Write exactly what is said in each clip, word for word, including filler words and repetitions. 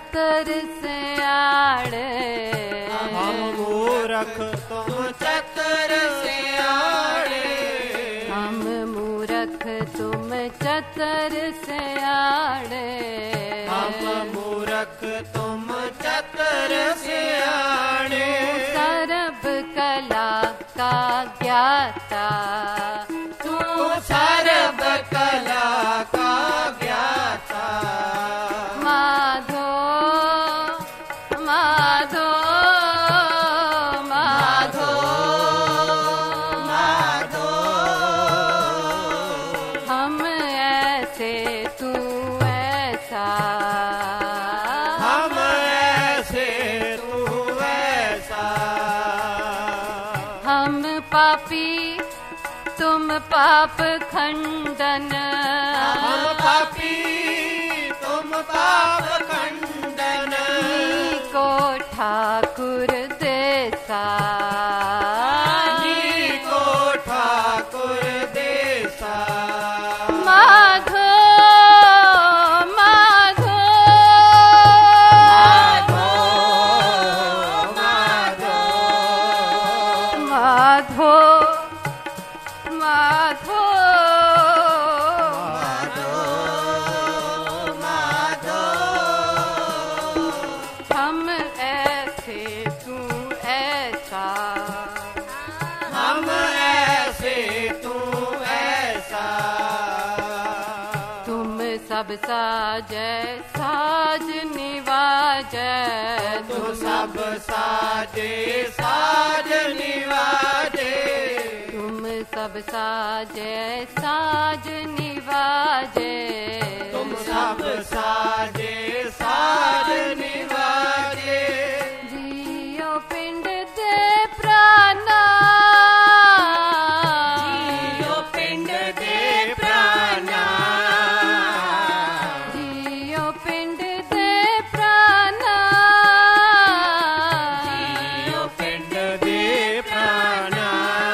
चतर सियाणे हम मूरख तुम चतर सियाणे हम मूरख तुम चतर सियाणे हम मूरख तुम चतर सियाणे सर्ब कला का ज्ञाता तू सर्ब कला का ज्ञाता माधो माधो माधो माधो हम ऐसे तू ऐसा हम ऐसे तू ऐसा हम पापी तुम पाप खंडन हम पापी तुम पाप खंडन को ठाकुर देसा को ठाकुर देसा माधो माधो माधो माधो माधो माधो हम ऐसे तू ऐसा हम ऐसे तू ऐसा तुम सब साजै साज निवाजै तू सब साजे साज निवाजे तुम सब साजै साज निवाजै तुम सब साजे साज निवाजे जियो पिंड दे प्राणा जियो पिंड दे प्राणा जियो पिंड दे प्राणा जियो पिंड दे प्राणा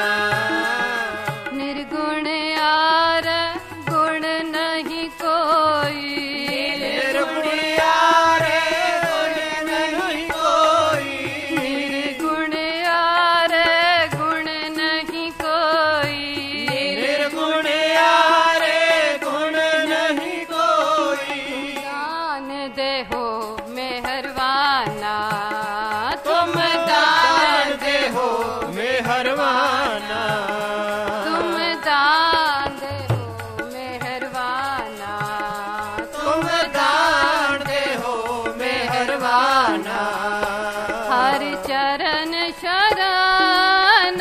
निर्गुण यार गुण नहीं कोई निर्गुण यारे गुण नहीं कोई निर्गुण यार गुण नहीं कोई निर्गुण यारे गुण नहीं कोई दान दे हो मेहरवाना तुम दान दे हो मेहरवाना तुम दान दे हो मेहरवाना तुम दान दे हो मेहरवाना हर चरण शरण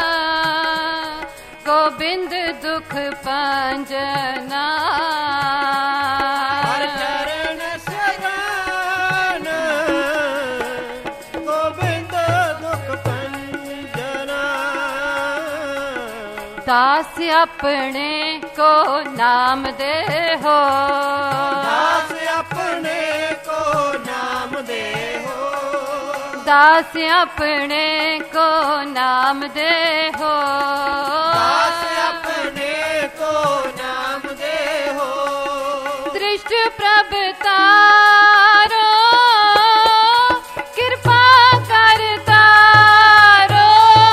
गोविंद दुख पंजना हर चरण शरण गोविंद दुख पंजना दास अपने को नाम दे हो दास अपने को नाम दे हो दास अपने को नाम दे हो दास अपने को नाम दे हो दृष्ट प्रभ तारो कृपा कर तारो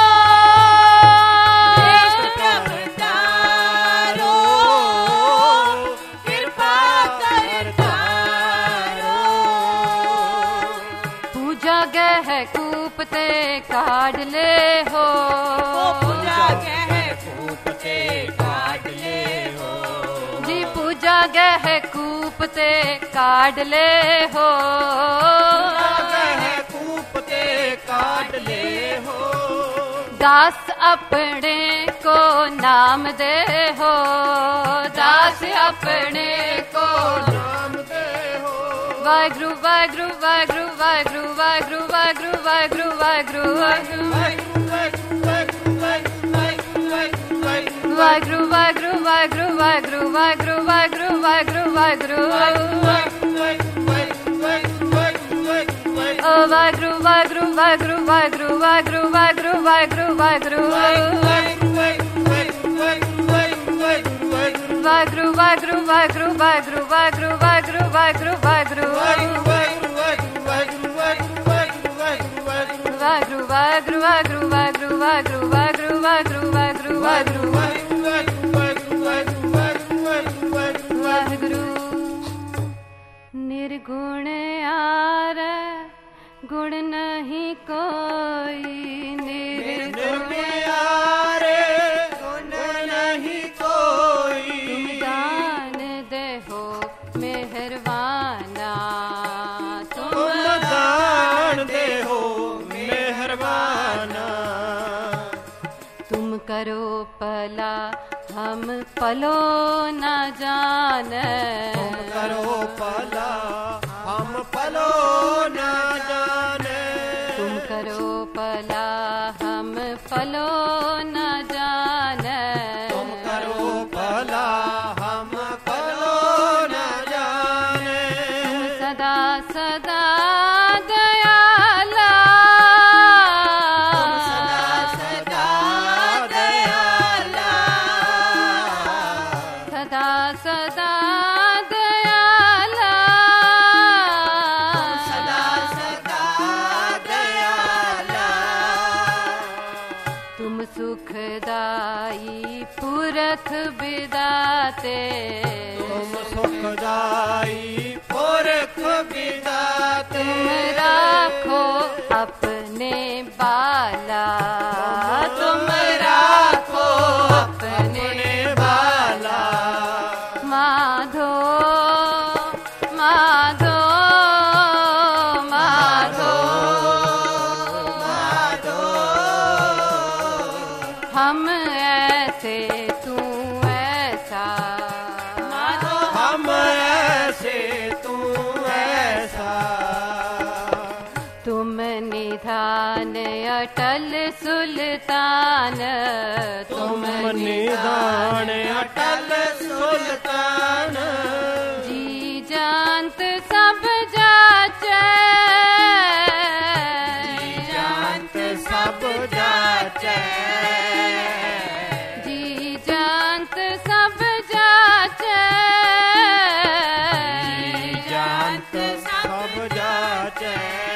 तारो कृपा कर तारो पूजा गह कूप ते काढ़ ले हो पूजा कह कूप ते काट ले हो जी पूजा गह कूप ते काढ़ ले हो कह कूप ते काट ले हो दास अपने को नाम दे हो दास अपने को नाम दे हो वागरू वागरू वागरू वागरू वागरू वागरू वागरू वागरू वागरू वागरू वागरू वागरू वागरू वागरू वागरू वागरू वागरू ओ वागरू वागरू वागरू वागरू वागरू वागरू वागरू वागरू वागरू वागरू वागरू वागरू वागरू वागरू वागरू वागरू वाग्रु वाग्रु वाग्रु वाग्रु वाग्रु वाग्रु वाग्रु वाग्रु वाग्रु निर्गुण यार गुण नहीं कोई निर्गुण यार गुण नहीं कोई तुम दान दे हो मेहरबाना तुम दान दे हो मेहरबाना तुम करो पला हम पलो न जाने तुम करो पला हम पलो न जाने तुम करो पला हम पलो न जाने तुम करो पला हम पलो न जाने तुम सदा सदा दयाला तुम सदा सदा दयाला सदा सदा दयाला सदा सदा दयाला तुम सुखदाई पुरख बिदाते तुम सुखदाई पुरख बिदाते तुम राखो अपने बाला तुम राखो अपने बाला माधो माधो माधो माधो हम ऐसे तू ऐसा माधो हम ऐसे तू ऐसा तुम निधान अटल सुल्तान तुम निदान अटल सुल्तान जी जानत सब जाचे जानत सब जाचे जी जानत सब जाचे जानत सब जाचे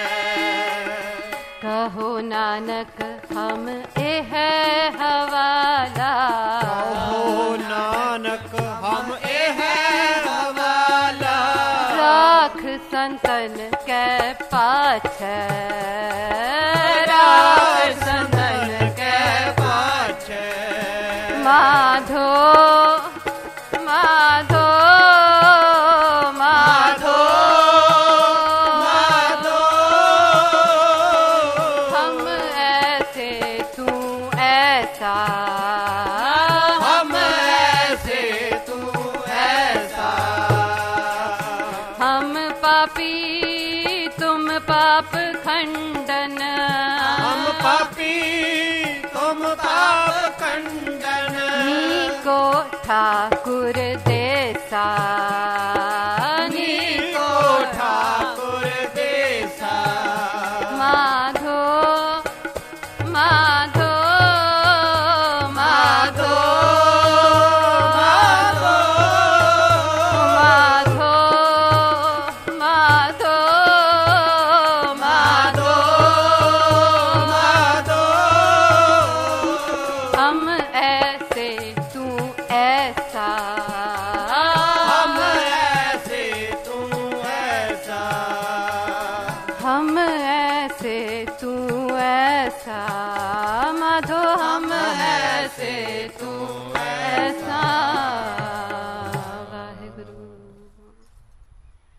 कहो नानक हम एह हवाला कहो नानक हम एह हवाला राख संतन के पाछे राख संतन के पाछे माधो माधो माधो माधो हम ऐसे तू ऐसा हम ऐसे तू ऐसा हम पापी तुम पाप खंडन हम पापी तुम पाप खंडन नीको ठाकुर देसा नीको ठाकुर देसा माधो माधो माधो माधो माधो माधो माधो माधो हम ऐसे तू ऐसा हम ऐसे तू ऐसा हम ऐसे तू ऐसा माधो हम ऐसे तू ऐसा